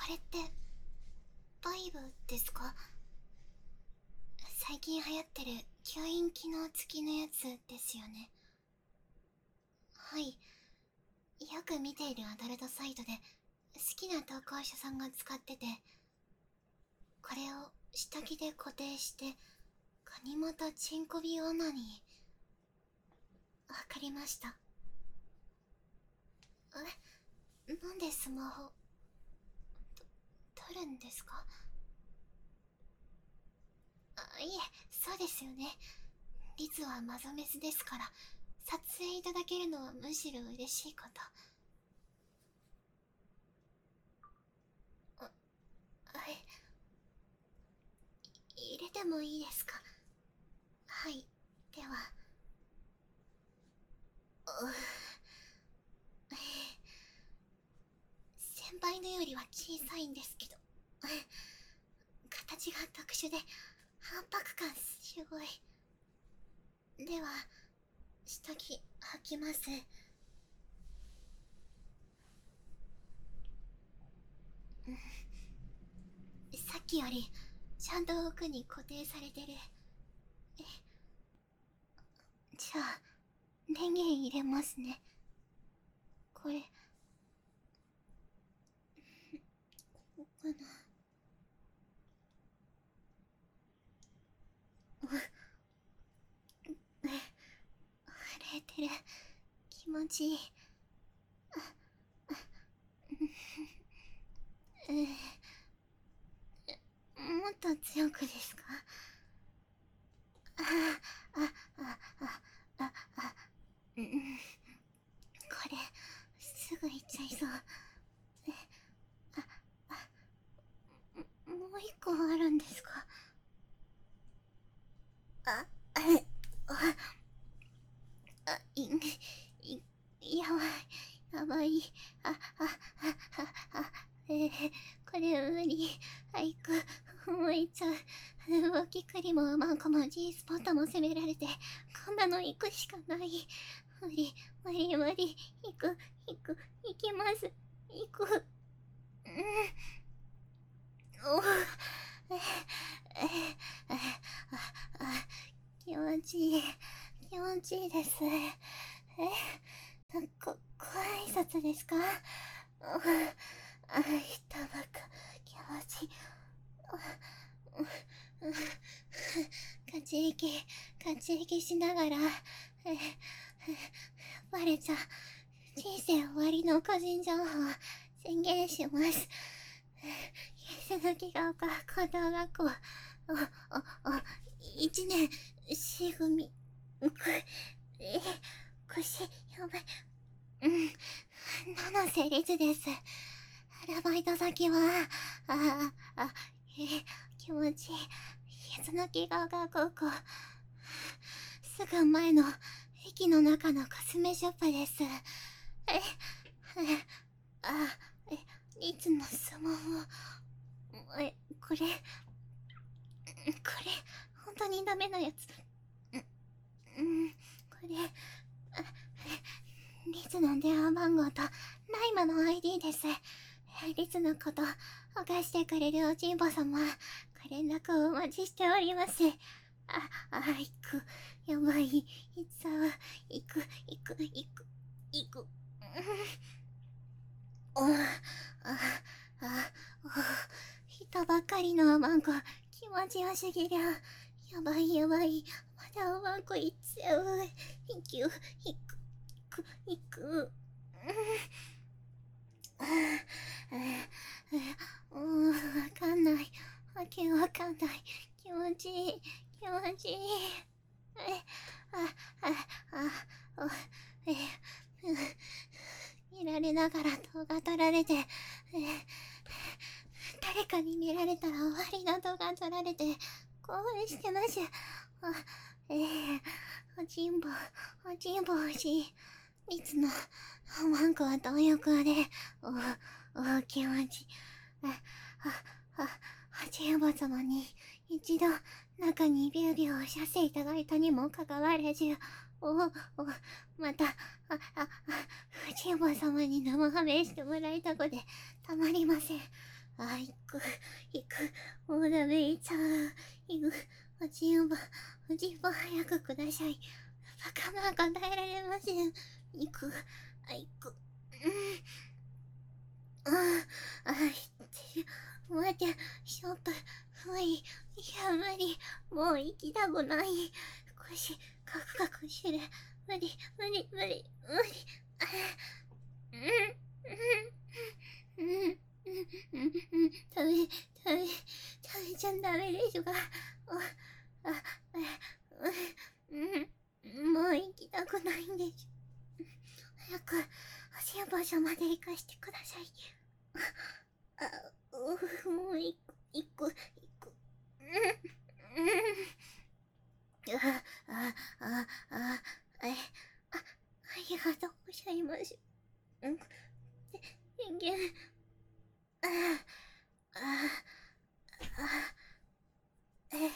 れってバイブですか？最近流行ってる吸引機能付きのやつですよね。はい。よく見ているアダルトサイトで好きな投稿者さんが使ってて、これを下着で固定してガニ股チンコビオナに。わかりました。なんでスマホ撮るんですか？いえ、そうですよね。リツはマゾメスですから、撮影いただけるのはむしろ嬉しいこと。はい。入れてもいいですか？はい。では。先輩のよりは小さいんですけど、形が特殊で反拍感すごい。では、下着履きます。さっきよりちゃんと奥に固定されてる。じゃあ電源入れますね。これここかな。震えてる。気持ちいい。もっと強くですか？ああああああこれすぐ行っちゃいそう。もう一個あるんですか？あああやばいやばい。あこれ無理。俳句もういっちゃう。わきくりもマンコも G スポットも攻められて、こんなの行くしかない。無理無理無理。行きます。行く。お気持ちいい。気持ちいいです。ご挨拶ですか？人ばか気持ちいい。勝ち息しながら、バレちゃう。人生終わりの個人情報宣言します。鈴木が丘高等学校、1年 C 組、腰、やばい。七瀬律です。アルバイト先は、あ、あ、気持ちいい。鈴木が丘高校。すぐ前の駅の中のコスメショップです。あ、いつのスマホ。これ本当にダメなやつ。これリツの電話番号とライマの ID です。リツのことを犯してくれるおちんぽ様、ご連絡をお待ちしております。行く。やばい。いつは、行く。人ばかりのおまんこ、気持ちよすぎる。やばい。まだおまんこいっちゃう。行く。わかんない。わけわかんない。気持ちいい。見られながら動画撮られて、誰かに見られたら終わりの動画撮られて、興奮してます。おちんぼ欲しい。いつのおまんこは貪欲で、気持ち。おちんぼ様に一度中にビュービューお射精いただいたにもかかわらず、また、おちんぼ様に生ハメしてもらえた子でたまりません。 あ、行く、もうダメいちゃう。行く、おじんば、早くください。バカま答えられません。行く、行く。入ってる。待って、ショップ、無理。いや、無理。もう行きたくない。腰、カクカクしてる。無理。あうん、うん、食べちゃダメですが。もう行きたくないんです。早く、おしんぼさまで行かしてください。もう行く。あ、あ、あ、あ、ありがとうございます。人間、あ、あ、あ、え、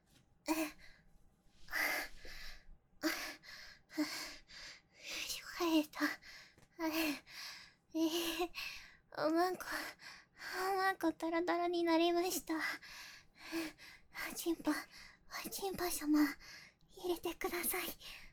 疲れた。おまんこ、タラタラになりました。チンパ様、入れてください。